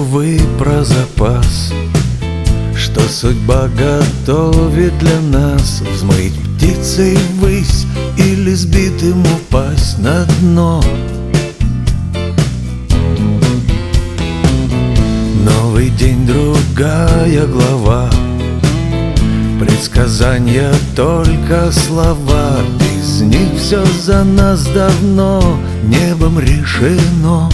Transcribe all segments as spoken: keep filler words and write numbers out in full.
увы, про запас, что судьба готовит для нас: взмыть птицей ввысь или сбитым упасть на дно. Новый день, другая глава, предсказания только слова, без них все за нас давно небом решено.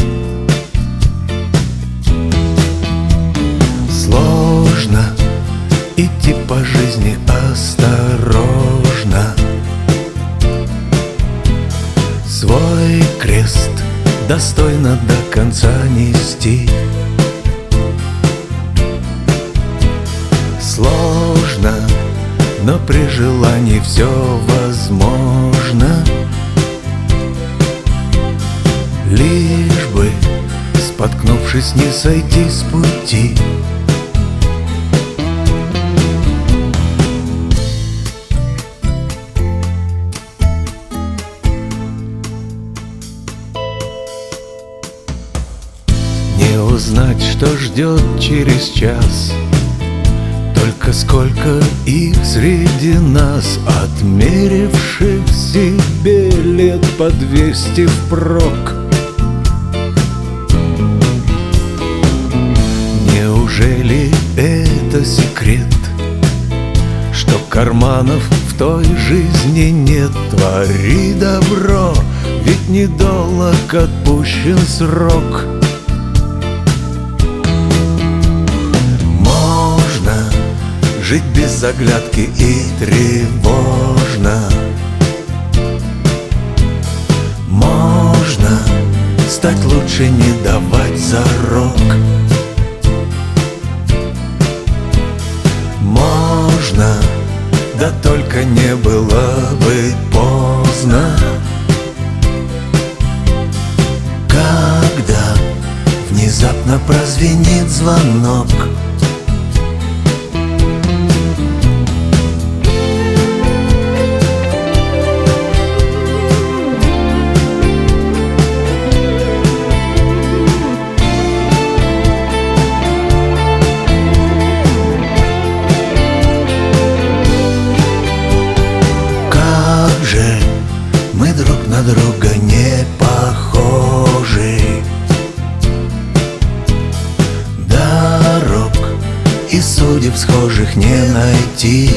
Сложно идти по жизни осторожно, свой крест достойно до конца нести. Сложно, но при желании все возможно, лишь бы, споткнувшись, не сойти с пути. Не узнать, что ждет через час, только сколько их среди нас, отмеривших себе лет по двести впрок. Неужели это секрет, что карманов в той жизни нет? Твори добро, ведь недолг отпущен срок. Жить без заглядки и тревожно, можно стать лучше, не давать зарок. Можно, да только не было бы поздно, когда внезапно прозвенит звонок. Мы друг на друга не похожи, дорог и судеб схожих не найти.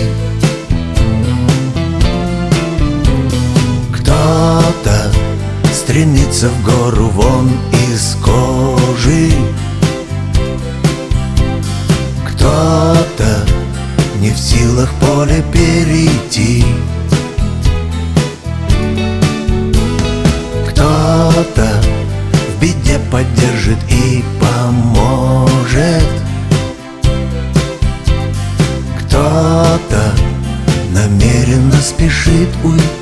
Кто-то стремится в гору вон из кожи, кто-то не в силах поле перейти. Кто-то в беде поддержит и поможет, кто-то намеренно спешит уйти.